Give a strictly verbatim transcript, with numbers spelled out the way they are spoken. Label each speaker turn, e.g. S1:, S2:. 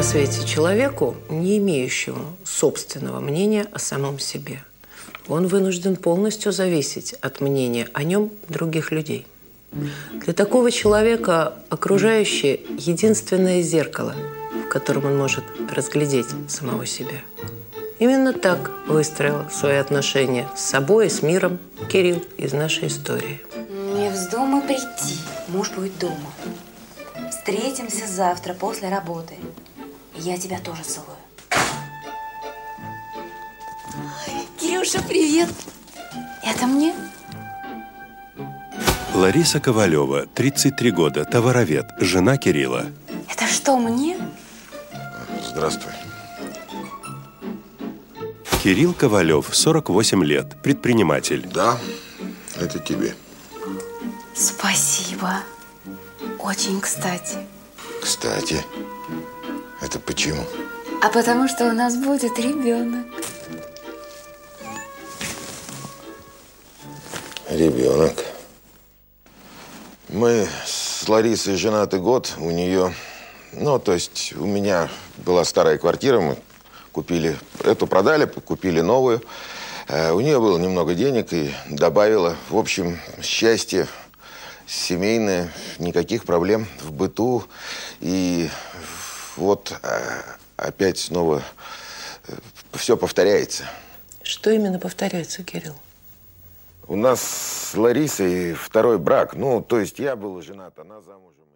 S1: свете человеку, не имеющему собственного мнения о самом себе. Он вынужден полностью зависеть от мнения о нем других людей. Для такого человека окружающее – единственное зеркало, в котором он может разглядеть самого себя. Именно так выстроил свои отношения с собой и с миром Кирилл из нашей истории.
S2: Не вздумай прийти. Муж будет дома. Встретимся завтра после работы. Я тебя тоже целую. Кирюша, привет. Это мне?
S3: Лариса Ковалева, тридцать три года, товаровед, жена Кирилла.
S2: Это что, мне?
S4: Здравствуй.
S3: Кирилл Ковалев, сорок восемь лет, предприниматель.
S4: Да, это тебе.
S2: Спасибо. Очень кстати.
S4: Кстати, это почему?
S2: А потому что у нас будет ребенок.
S4: Ребенок. Мы с Ларисой женаты год. У нее, ну, то есть у меня была старая квартира. Мы купили, эту продали, купили новую. У нее было немного денег и добавила. В общем, счастье семейное, никаких проблем в быту. И вот опять снова все повторяется.
S1: Что именно повторяется, Кирилл?
S4: У нас с Ларисой второй брак. Ну, то есть я был женат, она замужем.